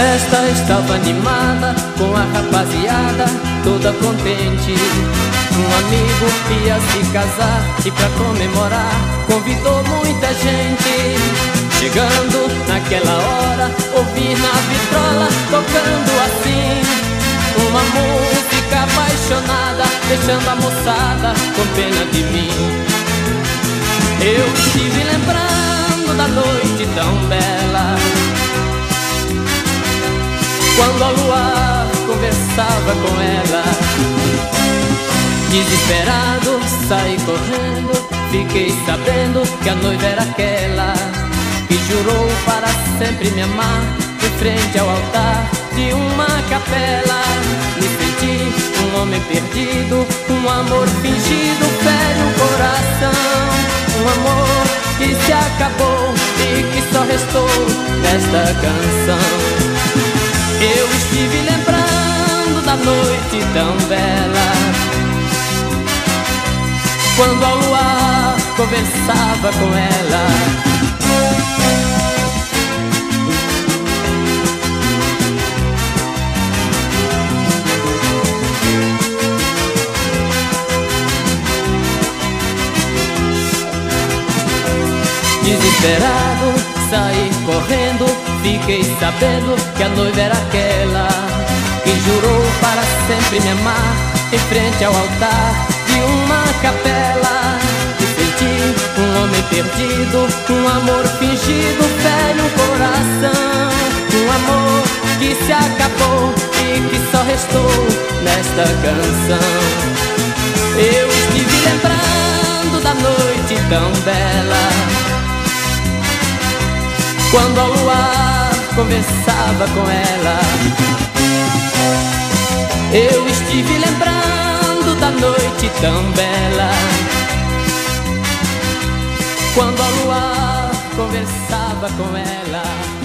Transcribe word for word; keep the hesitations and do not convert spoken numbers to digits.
festa estava animada, com a rapaziada toda contente. Um amigo ia se casar e pra comemorar convidou muita gente. Chegando naquela hora, ouvi na vitrola tocando assim uma música apaixonada, deixando a moçada com pena de mim. Eu estive lembrando da noite tão bela, quando a lua conversava com ela. Desesperado, saí correndo, fiquei sabendo que a noiva era aquela que jurou para sempre me amar, em frente ao altar de uma capela. Me senti um homem perdido, um amor fingido fere o coração. Um amor que se acabou e que só restou nesta canção. Eu estive lembrando da noite tão bela, quando a lua conversava com ela. Desesperado, saí correndo, fiquei sabendo que a noiva era aquela que jurou para sempre me amar, em frente ao altar de uma capela. Me senti um homem perdido, um amor fingido fere o coração. Um amor que se acabou e que só restou nesta canção. Eu estive lembrando da noite tão bela, quando a lua conversava com ela. Eu estive lembrando da noite tão bela, quando a lua conversava com ela.